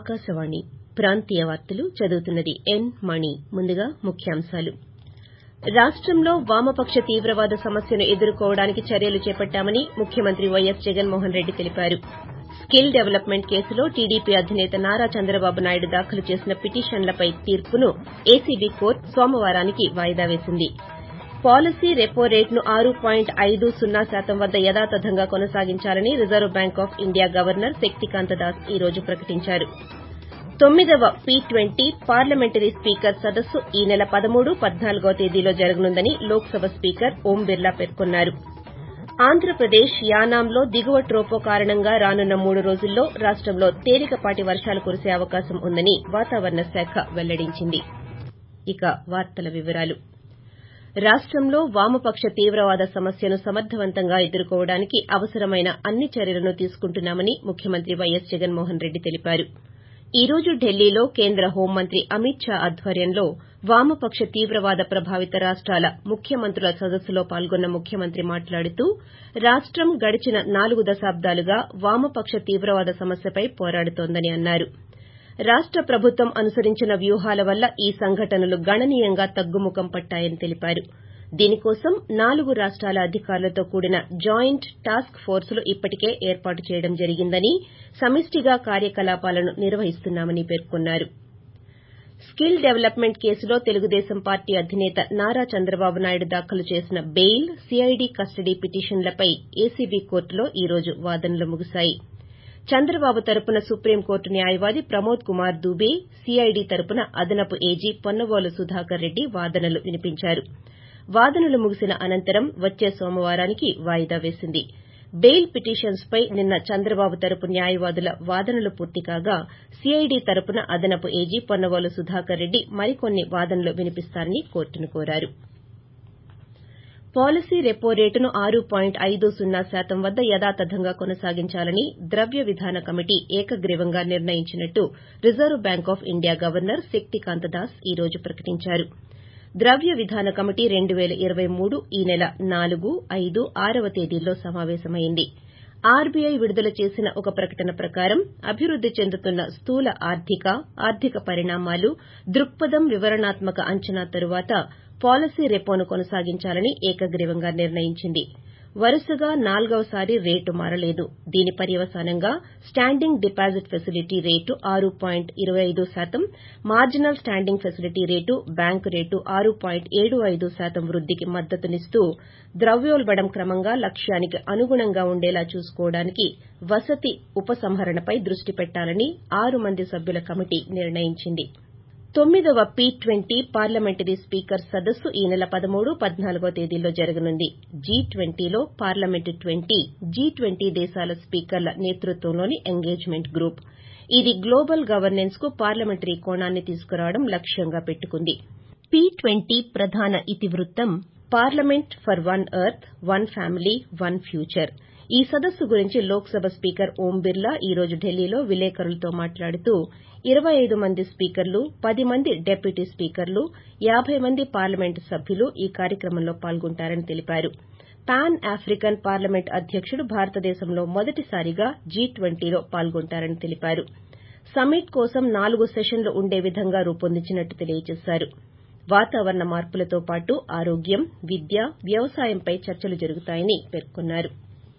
ఆకాశవాణి ప్రాంతీయ వార్తలు చదువుతున్నది ఎన్ మణి. ముందుగా ముఖ్యాంశాలు. రాష్టంలో వామపక్ష తీవ్రవాద సమస్యను ఎదుర్కోవడానికి చర్యలు చేపట్టామని ముఖ్యమంత్రి వైఎస్ జగన్మోహన్ రెడ్డి తెలిపారు. స్కిల్ డెవలప్మెంట్ కేసులో టీడీపీ అధినేత నారా చంద్రబాబు నాయుడు దాఖలు చేసిన పిటిషన్లపై తీర్పును ఏసీబీ కోర్టు సోమవారానికి వాయిదా వేసింది. పాలసీ రెపో రేటును 6.50% వద్ద యథాతథంగా కొనసాగించాలని reserve bank of India governor Shaktikanta Das ఈ రోజు ప్రకటించారు. 9వ P20 పార్లమెంటరీ స్పీకర్ సదస్సు ఈ నెల 13, 14వ తేదీలో జరగనుందని లోక్సభ స్పీకర్ ఓం బిర్లా పేర్కొన్నారు. ఆంధ్రప్రదేశ్ యానాంలో దిగువ ట్రోపో కారణంగా రానున్న 3 రోజుల్లో రాష్టంలో తేలికపాటి వర్షాలు కురిసే అవకాశం ఉందని వాతావరణ శాఖ వెల్లడించింది. రాష్టంలో వామపక్ష తీవ్రవాద సమస్యను సమర్దవంతంగా ఎదుర్కోవడానికి అవసరమైన అన్ని చర్యలను తీసుకుంటున్నామని ముఖ్యమంత్రి వైఎస్ జగన్మోహన్ రెడ్డి తెలిపారు. ఈ రోజు ఢిల్లీలో కేంద్ర హోంమంత్రి అమిత్ షా ఆధ్వర్యంలో వామపక్ష తీవ్రవాద ప్రభావిత రాష్టాల ముఖ్యమంత్రుల సదస్సులో పాల్గొన్న ముఖ్యమంత్రి మాట్లాడుతూ రాష్టం గడిచిన 4 దశాబ్దాలుగా వామపక్ష తీవ్రవాద సమస్యపై పోరాడుతోందని అన్నారు. రాష్ట ప్రభుత్వం అనుసరించిన వ్యూహాల వల్ల ఈ సంఘటనలు గణనీయంగా తగ్గుముఖం పట్టాయని తెలిపారు. దీనికోసం 4 రాష్టాల అధికారులతో కూడిన జాయింట్ టాస్క్ ఫోర్సులు ఇప్పటికే ఏర్పాటు చేయడం జరిగిందని, సమిష్టిగా కార్యకలాపాలను నిర్వహిస్తున్నామని పేర్కొన్నారు. స్కిల్ డెవలప్మెంట్ కేసులో తెలుగుదేశం పార్టీ అధినేత నారా చంద్రబాబు నాయుడు దాఖలు చేసిన బెయిల్, సీఐడీ కస్టడీ పిటిషన్లపై ఏసీబీ కోర్టులో ఈ రోజు వాదనలు ముగిశాయి. చంద్రబాబు తరపున సుప్రీంకోర్టు న్యాయవాది ప్రమోద్ కుమార్ దూబే, సీఐడీ తరపున అదనపు ఏజీ పొన్నవోలు సుధాకర్ రెడ్డి వాదనలు వినిపించారు. వాదనలు ముగిసిన అనంతరం వచ్చే సోమవారానికి వాయిదా వేసింది. బెయిల్ పిటిషన్స్పై నిన్న చంద్రబాబు తరపు న్యాయవాదుల వాదనలు పూర్తి కాగా సీఐడీ తరపున అదనపు ఏజీ పొన్నవోలు సుధాకర్ రెడ్డి మరికొన్ని వాదనలు వినిపిస్తారని కోర్టును కోరారు. పాలసీ రెపో రేటును 6.50% వద్ద యథాతథంగా కొనసాగించాలని ద్రవ్య విధాన కమిటీ ఏకగ్రీవంగా నిర్ణయించినట్టు reserve bank of India governor Shaktikanta Das ఈ రోజు ప్రకటించారు. ద్రవ్య విధాన కమిటీ 2023 ఈ నెల 4, 5, 6వ తేదీల్లో సమావేశమైంది. ఆర్బీఐ విడుదల చేసిన ఒక ప్రకటన ప్రకారం అభివృద్ది చెందుతున్న స్థూల ఆర్థిక పరిణామాలు, దృక్పథం వివరణాత్మక అంచనా తరువాత పాలసీ రెపోను కొనసాగించాలని ఏకగ్రీవంగా నిర్ణయించింది. వరుసగా 4వసారి రేటు మారలేదు. దీని పర్యవసానంగా standing deposit facility rate 6.25%, marginal standing facility rate, bank rate 6.75% వృద్దికి మద్దతునిస్తూ ద్రవ్యోల్బణం క్రమంగా లక్ష్యానికి అనుగుణంగా ఉండేలా చూసుకోవడానికి వసతి ఉపసంహరణపై దృష్టి పెట్టాలని 6 మంది సభ్యుల కమిటీ నిర్ణయించింది. 9వ P20 పార్లమెంటరీ స్పీకర్ సదస్సు ఈ నెల 13, 14వ తేదీల్లో జరగనుంది. G20లో పార్లమెంట్ 20 G20 దేశాల స్పీకర్ల నేతృత్వంలోని ఎంగేజ్మెంట్ గ్రూప్. ఇది గ్లోబల్ గవర్నెన్స్ కు పార్లమెంటరీ కోణాన్ని తీసుకురావడం లక్ష్యంగా పెట్టుకుంది. P20 ప్రధాన ఇతివృత్తం parliament for one earth, one family, one future. ఈ సదస్సు గురించి లోక్సభ స్పీకర్ ఓం బిర్లా ఈ రోజు ఢిల్లీలో విలేకరులతో మాట్లాడుతూ 25 మంది స్పీకర్లు, 10 మంది డిప్యూటీ స్పీకర్లు, 50 మంది పార్లమెంటు సభ్యులు ఈ కార్యక్రమంలో పాల్గొంటారని తెలిపారు. పాన్ ఆఫ్రికన్ పార్లమెంట్ అధ్యకుడు భారతదేశంలో మొదటిసారిగా G20లో పాల్గొంటారని తెలిపారు. సమ్మిట్ కోసం 4 సెషన్లు ఉండే విధంగా రూపొందించినట్టు తెలియజేశారు. వాతావరణ మార్పులతో పాటు ఆరోగ్యం, విద్య, వ్యవసాయంపై చర్చలు జరుగుతాయని పేర్కొన్నారు.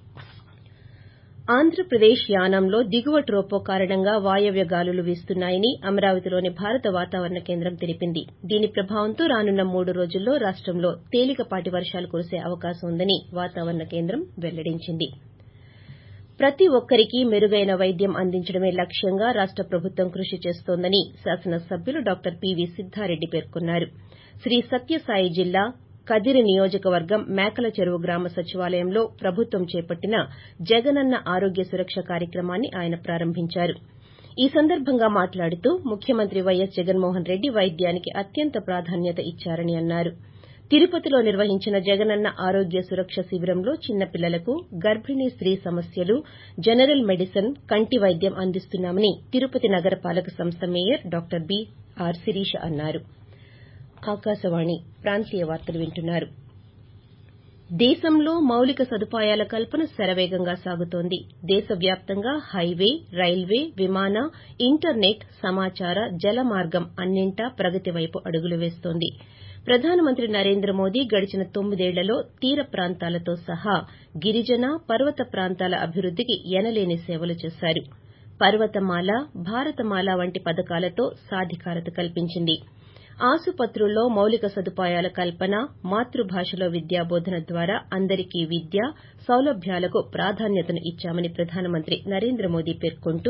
ఆంధ్రప్రదేశ్ యానాంలో దిగువ ట్రోపో కారణంగా వాయవ్య గాలులు వీస్తున్నాయని అమరావతిలోని భారత వాతావరణ కేంద్రం తెలిపింది. దీని ప్రభావంతో రానున్న 3 రోజుల్లో రాష్టంలో తేలికపాటి వర్షాలు కురిసే అవకాశం ఉందని వాతావరణ కేంద్రం వెల్లడించింది. ప్రతి ఒక్కరికీ మెరుగైన వైద్యం అందించడమే లక్ష్యంగా రాష్ట ప్రభుత్వం కృషి చేస్తోందని శాసనసభ్యులు డాక్టర్ పీవీ సిద్దారెడ్డి పేర్కొన్నారు. శ్రీ సత్యసాయి జిల్లా కదిరి నియోజకవర్గం మేకల చెరువు గ్రామ సచివాలయంలో ప్రభుత్వం చేపట్టిన జగనన్న ఆరోగ్య సురక్ష కార్యక్రమాన్ని ఆయన ప్రారంభించారు. ఈ సందర్భంగా మాట్లాడుతూ ముఖ్యమంత్రి వైఎస్ జగన్మోహన్ రెడ్డి వైద్యానికి అత్యంత ప్రాధాన్యత ఇచ్చారని అన్నారు. తిరుపతిలో నిర్వహించిన జగనన్న ఆరోగ్య సురక్ష శిబిరంలో చిన్నపిల్లలకు, గర్భిణీ స్త్రీ సమస్యలు, జనరల్ మెడిసిన్, కంటి వైద్యం అందిస్తున్నామని తిరుపతి నగరపాలక సంస్థ మేయర్ డాక్టర్ బీఆర్ శిరీష అన్నారు. ఆకాశవాణి ప్రాంతీయ వార్తలు వింటున్నారు. దేశంలో మౌలిక సదుపాయాల కల్పన శరవేగంగా సాగుతోంది. దేశవ్యాప్తంగా హైవే, రైల్వే, విమాన, ఇంటర్నెట్, సమాచార, జల మార్గం అన్నింటా ప్రగతి వైపు అడుగులు వేస్తోంది. ప్రధానమంత్రి నరేంద్ర మోదీ గడిచిన 9 ఏళ్లలో తీర ప్రాంతాలతో సహా గిరిజన, పర్వత ప్రాంతాల అభివృద్దికి ఎనలేని సేవలు చేశారు. పర్వతమాల, భారతమాల వంటి పథకాలతో సాధికారత కల్పించింది. ఆసుపత్రుల్లో మౌలిక సదుపాయాల కల్పన, మాతృభాషలో విద్యాబోధన ద్వారా అందరికీ విద్య, సౌలభ్యాలకు ప్రాధాన్యతను ఇచ్చామని ప్రధానమంత్రి నరేంద్ర మోదీ పేర్కొంటూ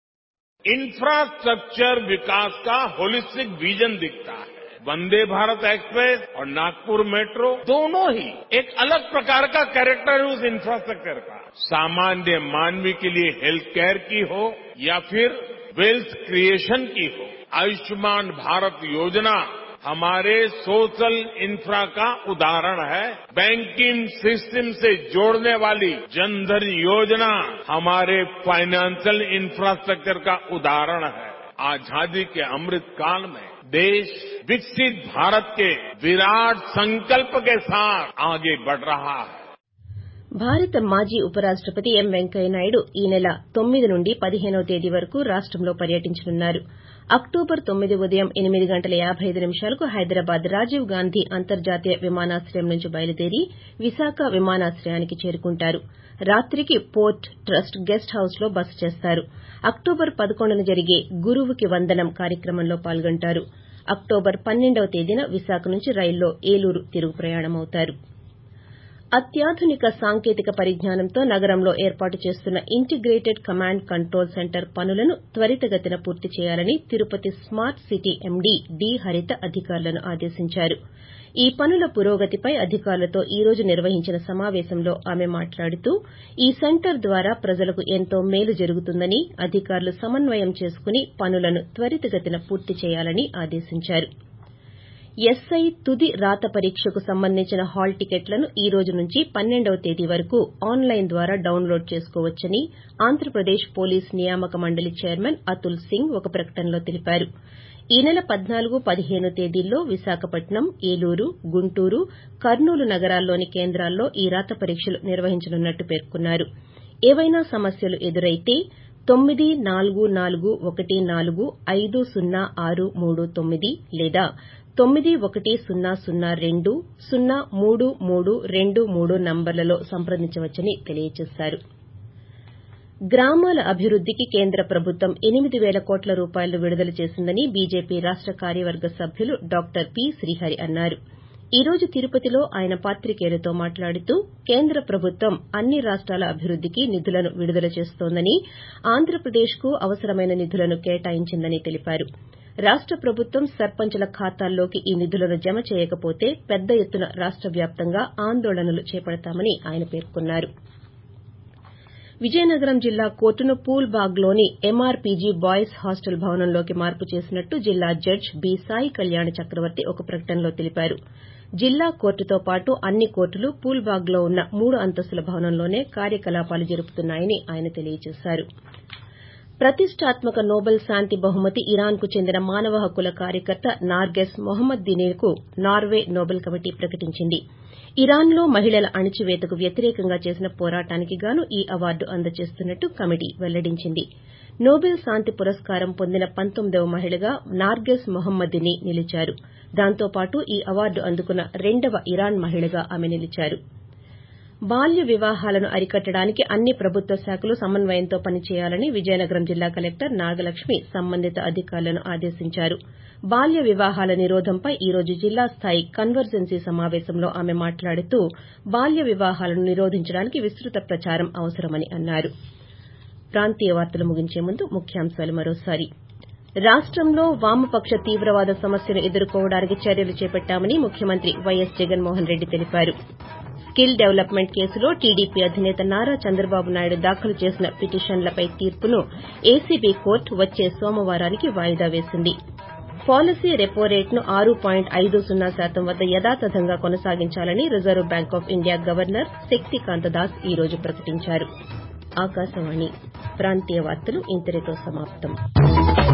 इंफ्रास्ट्रक्चर विकास का होलिस्टिक विजन दिखता है। वंदे भारत एक्सप्रेस और नागपुर मेट्रो दोनों ही एक अलग प्रकार का कैरेक्टर है उस इंफ्रास्ट्रक्चर का। सामान्य मानवी के लिए हेल्थ केयर की हो या फिर वेल्थ क्रिएशन की हो, आयुष्मान भारत योजना हमारे सोशल इंफ्रा का उदाहरण है। बैंकिंग सिस्टम से जोड़ने वाली जनधन योजना हमारे फाइनेंशियल इंफ्रास्ट्रक्चर का उदाहरण है। आजादी के अमृत काल में देश विकसित भारत के विराट संकल्प के साथ आगे बढ़ रहा है। భారత మాజీ ఉపరాష్టపతి ఎం వెంకయ్యనాయుడు ఈ నెల 9 నుండి 15వ తేదీ వరకు రాష్టంలో పర్యటించనున్నారు. అక్టోబర్ 9 ఉదయం 8:55 హైదరాబాద్ రాజీవ్ గాంధీ అంతర్జాతీయ విమానాశ్రయం నుంచి బయలుదేరి విశాఖ విమానాశ్రయానికి చేరుకుంటారు. రాత్రికి పోర్ట్ ట్రస్ట్ గెస్ట్ హౌస్ లో బస చేస్తారు. అక్టోబర్ 11న జరిగే గురువుకి వందనం కార్యక్రమంలో పాల్గొంటారు. అక్టోబర్ 12వ తేదీన విశాఖ నుంచి రైల్లో ఏలూరు తిరుగు ప్రయాణమవుతారు. అత్యాధునిక సాంకేతిక పరిజ్ఞానంతో నగరంలో ఏర్పాటు చేస్తున్న ఇంటిగ్రేటెడ్ కమాండ్ కంట్రోల్ సెంటర్ పనులను త్వరితగతిన పూర్తి చేయాలని Tirupati smart city MD D Haritha అధికారులను ఆదేశించారు. ఈ పనుల పురోగతిపై అధికారులతో ఈ రోజు నిర్వహించిన సమావేశంలో ఆమె మాట్లాడుతూ ఈ సెంటర్ ద్వారా ప్రజలకు ఎంతో మేలు జరుగుతుందని, అధికారులు సమన్వయం చేసుకుని పనులను త్వరితగతిన పూర్తి చేయాలని ఆదేశించారు. ఎస్ఐ తుది రాత పరీక్షకు సంబంధించిన హాల్ టికెట్లను ఈ రోజు నుంచి 12వ తేదీ వరకు ఆన్లైన్ ద్వారా డౌన్లోడ్ చేసుకోవచ్చని ఆంధ్రప్రదేశ్ పోలీస్ నియామక మండలి చైర్మన్ అతుల్ సింగ్ ఒక ప్రకటనలో తెలిపారు. ఈ నెల 14, 15 తేదీల్లో విశాఖపట్నం, ఏలూరు, గుంటూరు, కర్నూలు నగరాల్లోని కేంద్రాల్లో ఈ రాత పరీక్షలు నిర్వహించనున్నట్టు పేర్కొన్నారు. ఏవైనా సమస్యలు ఎదురైతే 9414506339 లేదా 9100203323 నంబర్లలో సంప్రదించవచ్చని తెలియజేశారు. గ్రామాల అభివృద్దికి కేంద్ర ప్రభుత్వం 8,000 కోట్ల రూపాయలను విడుదల చేసిందని బీజేపీ రాష్ట కార్యవర్గ సభ్యులు డాక్టర్ పి శ్రీహరి అన్నారు. ఈ రోజు తిరుపతిలో ఆయన పాత్రికేయులతో మాట్లాడుతూ కేంద్ర ప్రభుత్వం అన్ని రాష్టాల అభివృద్దికి నిధులను విడుదల చేస్తోందని, ఆంధ్రప్రదేశ్కు అవసరమైన నిధులను కేటాయించిందని తెలిపారు. రాష్ట ప్రభుత్వం సర్పంచుల ఖాతాల్లోకి ఈ నిధులను జమ చేయకపోతే పెద్ద ఎత్తున రాష్ట వ్యాప్తంగా ఆందోళనలు చేపడతామని ఆయన పేర్కొన్నారు. విజయనగరం జిల్లా కోర్టును పూల్బాగ్లోని ఎంఆర్పీజీ బాయ్స్ హాస్టల్ భవనంలోకి మార్పు చేసినట్టు జిల్లా జడ్జి బి సాయి కళ్యాణ చక్రవర్తి ఒక ప్రకటనలో తెలిపారు. జిల్లా కోర్టుతో పాటు అన్ని కోర్టులు పూల్బాగ్లో ఉన్న 3 అంతస్తుల భవనంలోనే కార్యకలాపాలు జరుపుతున్నాయని ఆయన తెలియజేశారు. ప్రతిష్టాత్మక నోబెల్ శాంతి బహుమతి ఇరాన్కు చెందిన మానవ హక్కుల కార్యకర్త నార్గెస్ మొహమ్మద్దీనేకు నార్వే నోబెల్ కమిటీ ప్రకటించింది. ఇరాన్లో మహిళల అణచివేతకు వ్యతిరేకంగా చేసిన పోరాటానికి గాను ఈ అవార్డు అందజేస్తున్నట్టు కమిటీ వెల్లడించింది. నోబెల్ శాంతి పురస్కారం పొందిన 19వ మహిళగా నార్గెస్ మొహమ్మదిని నిలిచారు. దాంతో పాటు ఈ అవార్డు అందుకున్న 2వ ఇరాన్ మహిళగా ఆమె నిలిచారు. బాల్య వివాహాలను అరికట్టడానికి అన్ని ప్రభుత్వ శాఖలు సమన్వయంతో పనిచేయాలని విజయనగరం జిల్లా కలెక్టర్ నాగలక్ష్మి సంబంధిత అధికారులను ఆదేశించారు. బాల్య వివాహాల నిరోధంపై ఈ రోజు జిల్లా స్థాయి కన్వర్జెన్సీ సమావేశంలో ఆమె మాట్లాడుతూ బాల్య వివాహాలను నిరోధించడానికి విస్తృత ప్రచారం అవసరమని అన్నారు. ప్రాంతీయ వార్తలు ముగించే ముందు ముఖ్యాంశాలు మరోసారి. రాష్టంలో వామపక్ష తీవ్రవాద సమస్యను ఎదుర్కోవడానికి చర్యలు చేపట్టామని ముఖ్యమంత్రి వైఎస్ జగన్మోహన్ రెడ్డి తెలిపారు. స్కిల్ డెవలప్మెంట్ కేసులో టీడీపీ అధినేత నారా చంద్రబాబు నాయుడు దాఖలు చేసిన పిటిషన్లపై తీర్పును ఏసీబీ కోర్టు వచ్చే సోమవారానికి వాయిదా వేసింది. పాలసీ రెపో రేటును 6.50% వద్ద యథాతథంగా కొనసాగించాలని reserve bank of India governor Shaktikanta Das ఈ రోజు ప్రకటించారు. ఆకాశవాణి ప్రాంతీయ వార్తలు ఇంతటితో సమాప్తం.